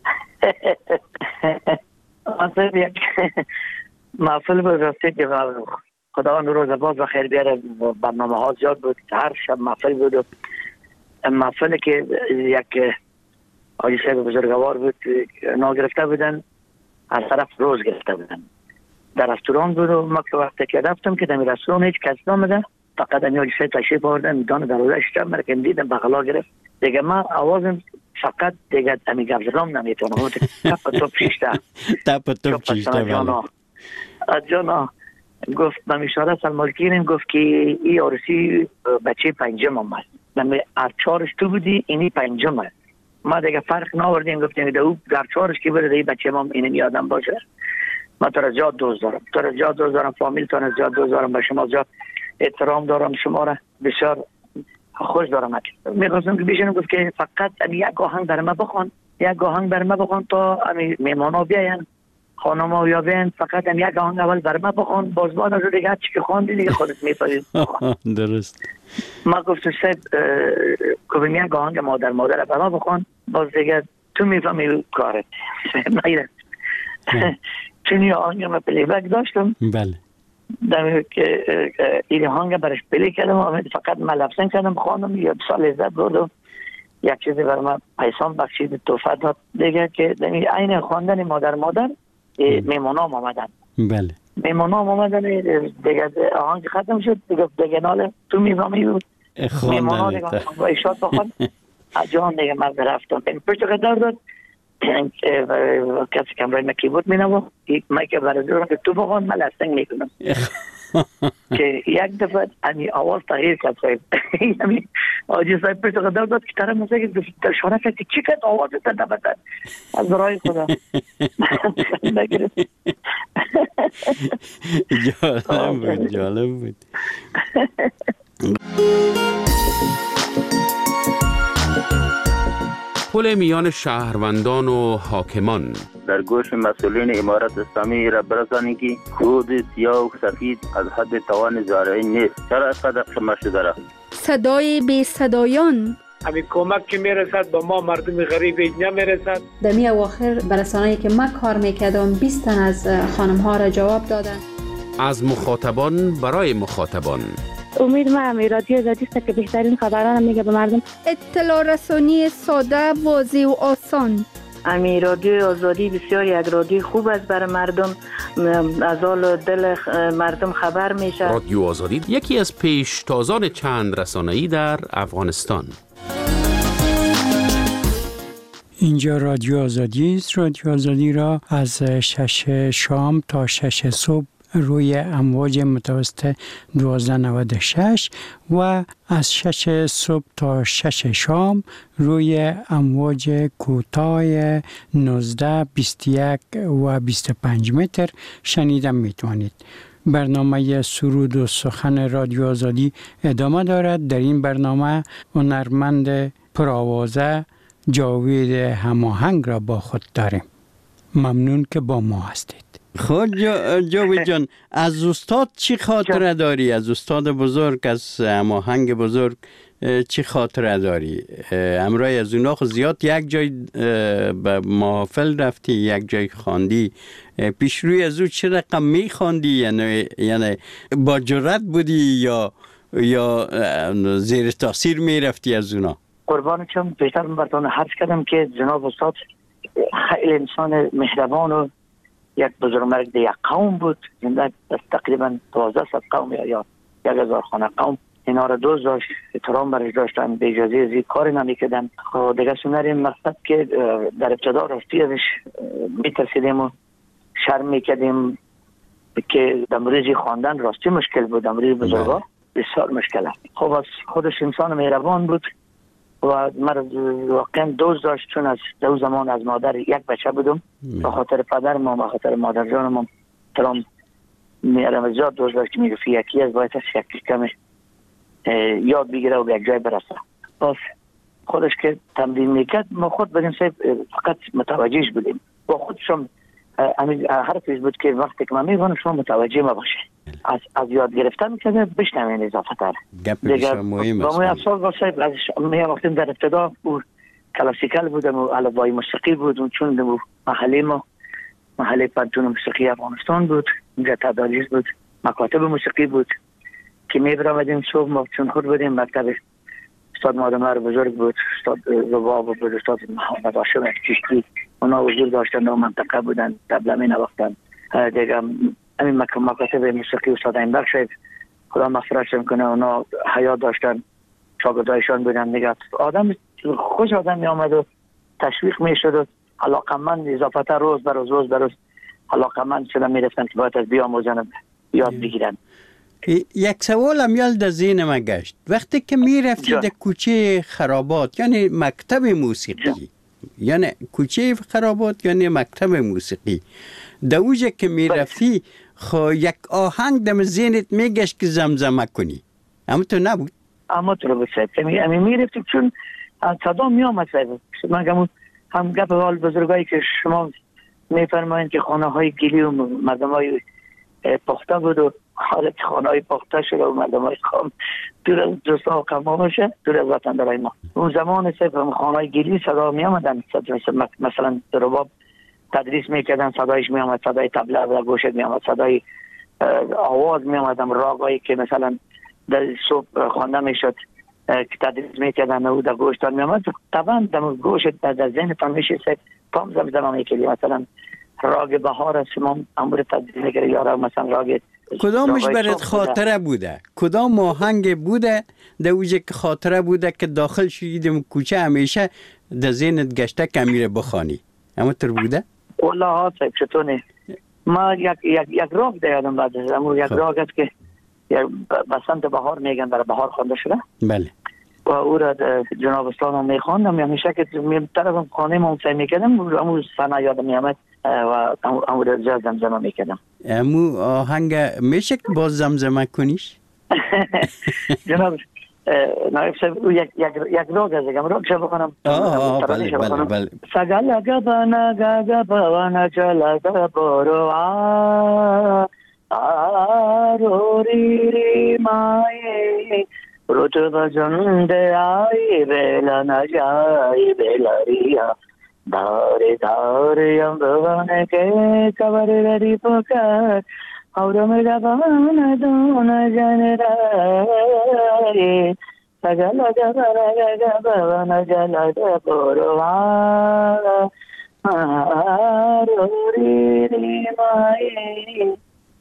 اصلا یک محفل بود راستی که خدا نور و زباز و خیر بیاره، برنامه ها زیاد بود، هر شب محفل بود و محفل که یک حاجی صاحب بزرگوار بود ناگرفته بودن، از طرف روز گرفته بودن، در رستوران بود و ما که وقتی که رفتم که در رستوران هیچ کس نامده، فقط امیال سه تشریف آوردن دان دروازه شدم مرا که دیدم بغلا گرفت دیگه من آوازم فقط دیگه امی گفت زدم نمیتونم تپ توپ شیشته تپ توپ شیشته جانا جانا گفت من اشاره سلمالکینم گفت که این آرسی بچه پنجم آمد من از چهارش تو بودی اینی پنجم است ما دیگه فرق ناوردیم گفتیم که او در چهارش که بره دیگه بچه ما اینم یادم باشه من تو را زیاد دوست دارم تو را زیاد دوست دارم فامیل تو را زیاد دوست دارم به شما زیاد احترام دارم شما را بسیار خوش دارم میخواستم که بیشنم گفت که فقط یک آهنگ بر ما بخوان یک آهنگ بر ما بخوان تا میمانا بیاین خانم ها یا بیاین فقط یک آهنگ اول بر ما بخوان باز بعد از دیگه چی که خواندی دیگه خودت میفهمی درست ما گفتم صاحب گفتم یک آهنگ مادر مادر بر ما بخوان باز دیگه تو میفهمی کارت نه چون یه آهنگ ما پلی بک داشتم بله دمی که این آهنگ برش پلی کردم فقط من لفظن کردم خواندم یه سال لذت بردم یک چیزی بر من پیسان بخشید توفه داد دیگه که دمی عین خواندن مادر مادر میمونام آمدن بله میمونام آمدن دیگه آهنگ ختم شد دیگه دیگه ناله تو میفهمی بود میمونام دیگه با ایشاد بخوان جان دیگه من رفتم این پشت قدر داد کسی کم روی مکیبوت می نبود من که برای دورم که تو بخوان من لستنگ می کنم که یک دفعه امی آواز تغییر کرد صاحب یعنی آجی صاحب پشت قدر داد که طرف موسیقی در شانه کرد که چی کرد آواز تا نبتن از برای خدا نگرد جالب بود جالب بود پل میان شهروندان و حاکمان در گوش مسئولین امارت اسلامی را برسانید که خود سیاه و سفید از حد توان زارعی نیست. چرا اینقدر شما شده را؟ صدای بی صدایان همین کمک که میرسد با ما مردم غریب نمیرسد. در می اواخر برسانه‌ای که من کار میکردم بیست تن از خانم ها را جواب دادن. از مخاطبان برای مخاطبان امید ما همی رادیو آزادی است که بهترین خبران میگه به مردم. اطلاع رسانی ساده، واضح و آسان. امی رادیو آزادی بسیار یک رادیو خوب است برای مردم، از حال دل مردم خبر میشه. رادیو آزادی یکی از پیشتازان چند رسانه‌ای در افغانستان. اینجا رادیو آزادی است. رادیو آزادی را از شش شام تا شش صبح روی امواج متوسط دوازده نود و شش و از شش صبح تا شش شام روی امواج کوتاه نوزده، بیست و یک و بیست و پنج متر شنیدن میتوانید. برنامه سرود و سخن رادیو آزادی ادامه دارد. در این برنامه هنرمند پرآوازه جاوید هماهنگ را با خود داریم. ممنون که با ما هستید. خود جا جاوید جان، از استاد چی خاطره داری؟ از استاد بزرگ، از هماهنگ بزرگ چی خاطره داری؟ امرای از اونا خود زیاد یک جای به محافل رفتی، یک جای خواندی، پیش روی از او چه رقم می خواندی؟ یعنی یعنی با جرأت بودی یا یا زیر تاثیر می رفتی از اونا؟ قربان چم بیشتر براتون حرف کردم که جناب استاد خیلی انسان مهربان و یک بزرگمرد یک قوم بود. زنده تقریبا دوازده صد قوم یا یا یک هزار خانه قوم اینا را دوست داشت، احترام برش داشتن، به اجازه ازی کاری نمیکردن. خب دیگه سنر مقصد که در ابتدا راستی ازش میترسیدیم و شرم میکردیم که دمریزی خواندن راستی مشکل بود. دمریز بزرگا بسیار مشکل است. خب از خودش انسان مهربان بود و من واقعا دوست داشت، چون از دو زمان از مادر یک بچه بودم، به خاطر پدرم و به خاطر مادر جانم ترام میرم زیاد دوست داشت که میگه یکی از باید است یک کمی یاد بگیره و به یک جای برسه. باز خودش که تمرین میکرد ما خود بدیم صاحب فقط متوجهش بودیم و خودشم حرفش بود که وقتی که من میگم شما متوجه ما باشه، از از یاد گرفتن میکنه بشنوین اضافه تر. گپ مهم است. با ما افسوس با صاحب از میگفتیم در ابتدا او کلاسیکال بودم و الوای موسیقی بود و چون دو محله ما محله پنتون موسیقی افغانستان بود، اینجا تداریس بود، مکاتب موسیقی بود که میبرامدیم صبح ما چون خود بودیم مکتب استاد مادمر بزرگ بود، استاد رباب بود، استاد محمد هاشم چشتی، اونا حضور داشتن و منطقه بودن، تبله می نواختن دیگه. همین مکاتب موسیقی استاد اینبخش خدا مغفرتشون کنه، اونا حیا داشتن، شاگردایشان بودن نگاه. آدم خوش آدم می آمد و تشویق می شد و علاقمند اضافتا روز بر روز روز بر روز علاقمند شدن می رفتن که باید از بیاموزن یاد بگیرن. یک سوال هم یال در ذهن من گشت. وقتی که می رفتی در کوچه خرابات یعنی مکتب موسیقی، یعنی کوچه خرابات یعنی مکتب موسیقی، در اوجه که می رفتی خو یک آهنگ در ذهنت می گشت که زمزمه کنی، اما تو نبود؟ اما تو رو بسید امی می رفتیم چون صدا می آمد سید. من گمون هم گپ حال بزرگایی که شما می فرمایید که خانه های گلی و مردم های پخته بود و حالت خانه های پخته شده و مردم های خام دور از دوستا و قوما باشه، دور از وطن دارای ما. اون زمان سید خانه های گلی صدا می آمدن، مثلا در رباب تدریس می کردن صدایش می آمد، صدای طبله و گوشت می آمد، صدای آواز می آمدم، راگایی که مثلا در صبح خوانده می شد که تدریس می کردن و در گوشتان می آمد. طبعا در گوشت در ذهن تان می شد پام زمزمه می کردی. مثلا راگ بهار است شما امور تدریس می کردی یا مثلا راگ کدامش برات خاطره بوده؟ کدام آهنگ بوده در اوجه که خاطره بوده که داخل شدیدم کوچه همیشه در ذهنت گشته که میره بخوانی؟ اما تر بوده؟ والله ها صاحب چطوره ما یک یک یک راگ دیدم بعد از امور یک راگ است که بسنت بهار میگن، برای بهار خوانده شده. بله. و او را جناب اسلام میخواندم، همیشه که می طرفم خانه ما سعی میکردم امور سنا یادم میامد و امور را زمزمه میکردم. امو آهنگ میشه که باز زمزمه کنیش؟ جناب نایب صاحب یک یک یک راگ از دیگه راگ شو بخونم. آه بله بله بله. سگل گبنا گبنا چلا برو آ آروری ری مای رتب جند آئی بیلا نجائی بیلاریا دار دار یمبوان کے کبر ری پکار اور میرا بان دون جن رائے سگل گبنا گبنا جلا برو آروری ری مای.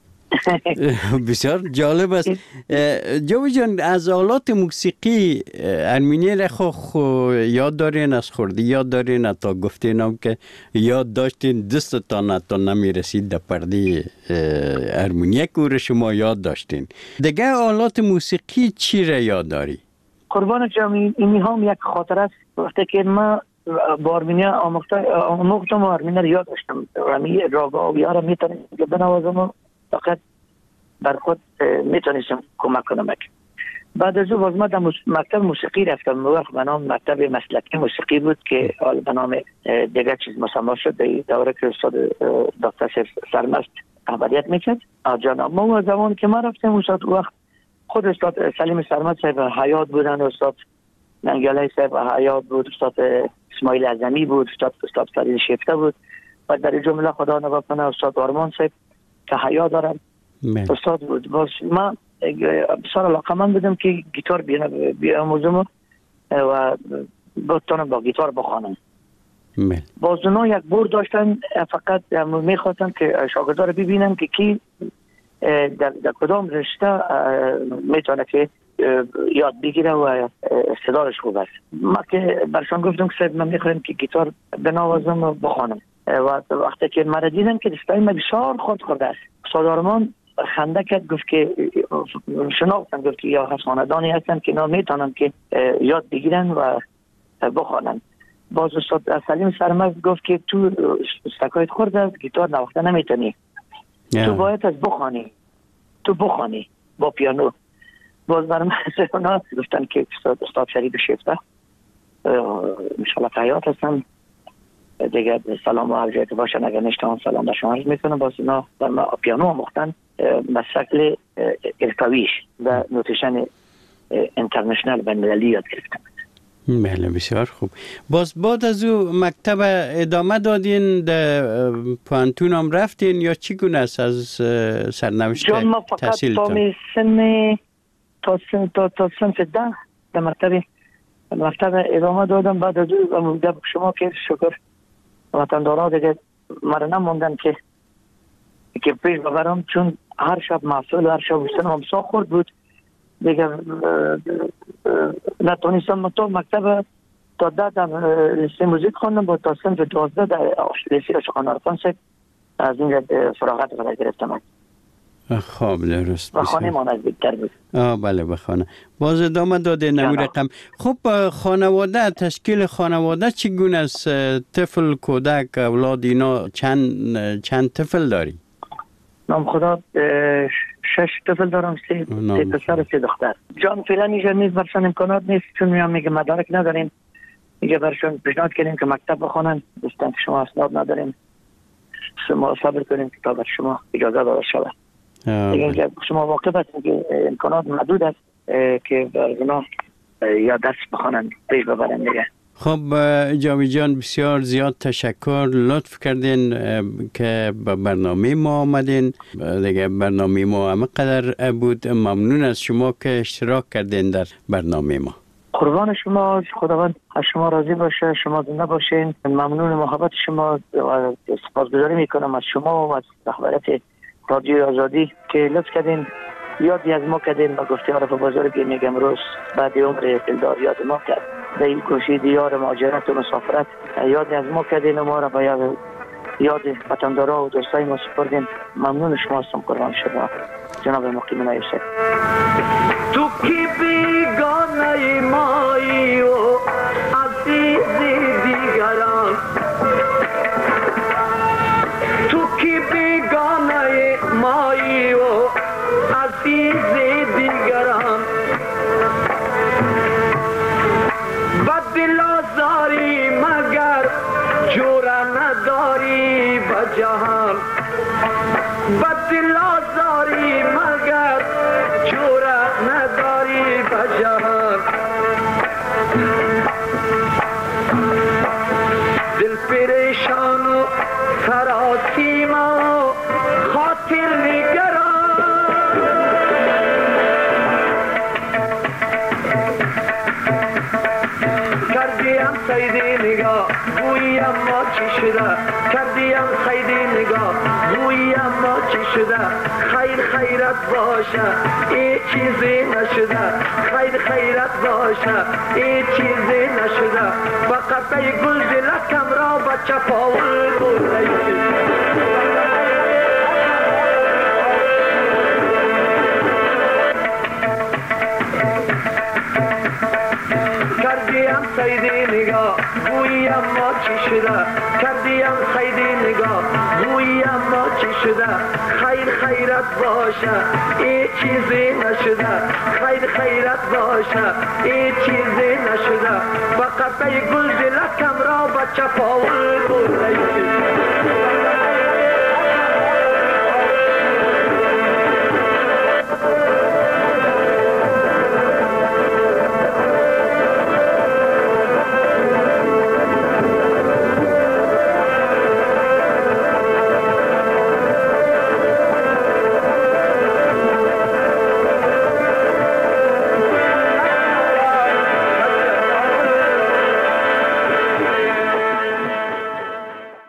بسیار جالب است. جوی جان از آلات موسیقی ارمنی را خو, خو یاد دارین، از خوردی یاد دارین، تا گفتین هم که یاد داشتین دستتان تا نمی رسید در پرده ارمنی که شما یاد داشتین. دیگه آلات موسیقی چی را یاد داری؟ قربان جان این هم یک خاطره است. وقتی که ما با ارمنیا آموختم و ارمنیا یاد داشتم و راگا و یارم میتونم بنوازم، فقط بر خود میتونستم کمک کنم. بعد از او باز ما در مکتب موسیقی رفتم. وقت به نام مکتب مسلکی موسیقی بود که حال به نام دیگر چیز مسمى شد در دوره که استاد دکتر سرمست رهبریت میکرد. جناب ما زمان که ما رفتم استاد وقت خود استاد سلیم سرمست صاحب حیات بودن، استاد ننگیالی صاحب حیات بود، استاد اسماعیل اعظمی بود، استاد استاد فرید شیفته بود و در جمله خدا نگهدار استاد آرمان صاحب که حیا دارم استاد بود. باز ما بسیار علاقه‌مند بودم که گیتار بیاموزم و بتونم با گیتار بخوانم. باز اونا یک بور داشتن، فقط میخواستن که شاگردا رو ببینن که کی در, در کدام رشته میتونه که یاد بگیره و استعدادش خوب است. ما که برشان گفتم که صاحب من میخوایم که گیتار بنوازم و بخوانم و وقتی که مرا دیدن که دستای من بسیار خورد خورده است. استاد آرمان خنده کرد، گفت که شناختن، گفت که یا خواندانی هستن که اینا میتونن که یاد بگیرن و بخوانن. باز استاد سلیم سرمست گفت که تو استکایت خورد است، گیتار نواخته نمیتونی، تو باید از بخوانی، تو بخوانی با پیانو. باز برام اونا گفتن که استاد استاد شریف شیفته انشالله حیات هستن دیگه، سلام و عرض باشن، اگر نشتان سلام به شما عرض میکنم. باز اینا بر ما پیانو آموختن به شکل ارتویش و نوتیشن انترنشنال بین‌المللی یاد گرفتم. بله بسیار خوب. باز بعد از او مکتب ادامه دادین، در پانتون هم رفتین یا چی گونه است از سرنوشت تحصیلتون؟ ما فقط تا سن تا سن تا تا سن ده در مکتب مکتب ادامه دادم. بعد از او در شما که شکر وطندارا دیگه مرا نموندن که که پیش ببرم، چون هر شب محصول هر شب بستن هم سا خورد بود دیگه نتونستم تو مکتب تا دادم لیسه موزیک خوندم با تا صنف دوازده در لیسه عاشقانه فرانسه از اینجا فراغت رو گرفتم. خب درست. و خانه ما نزدیکتر بود. آه بله به خانه. باز ادامه داده نمو رقم. خب خانواده تشکیل خانواده چگونه است؟ طفل کودک اولاد اینا چند چند طفل داری؟ نام خدا شش طفل دارم، سه سه پسر و سه دختر. جان فعلا اینجا نیست، برشان امکانات نیست چون میام میگه مدارک نداریم. میگه برشان پیشنهاد کردیم که مکتب بخونن، گفتن که شما اسناد نداریم، شما صبر کنیم که تا بر شما اجازه داده شود. دیگه اینکه شما واقع هستید که امکانات محدود است که برگناه یا درس بخونن پیش ببرن دیگه. خب جاوید جان بسیار زیاد تشکر، لطف کردین که به برنامه ما آمدین. دیگه برنامه ما همه قدر بود. ممنون از شما که اشتراک کردین در برنامه ما. قربان شما، خداوند از شما راضی باشه، شما زنده باشین. ممنون محبت شما و سپاسگزاری میکنم از شما و از رهبریت رادیو آزادی که لطف کردین یادی از ما کردین و گفته عرف بزرگی میگم روز بعد عمر دلدار یاد ما کرد. به این کوشی دیار مهاجرت و مسافرت یادی از ما کردین و ما را به یاد یاد وطندارا و دوستای ما سپردین. ممنون شما هستم. قربان شما جناب مقیم نایشه. تو کی بیگانه مایی و عزیز دیگران، تو کی بیگانه مایی و عزیز دیگران، بد دل آزاری مگر جور نداری به جهان، بد دل آزاری مگر جور نداری به جهان. دل پریشان و سراسیما و خاطر نگران، کردیم سیدی نگاه گویی اما چی شده، کردیم سیدی نگاه گویی اما چی شده. خیر خیرت باشه ای چیزی نشده، خیر خیرت باشه ای چیزی نشده. فقط ای گل دلکم را به چپاول بوده. کردیم سیدی نگاه گویی اما چی شده، کردیم سیدی نگاه گویی اما چی شده. خیر خیرت باشه ای چیزی نشده، خیر خیرت باشه ای چیزی نشده. فقط ای گل دلکم را به چپاول بود.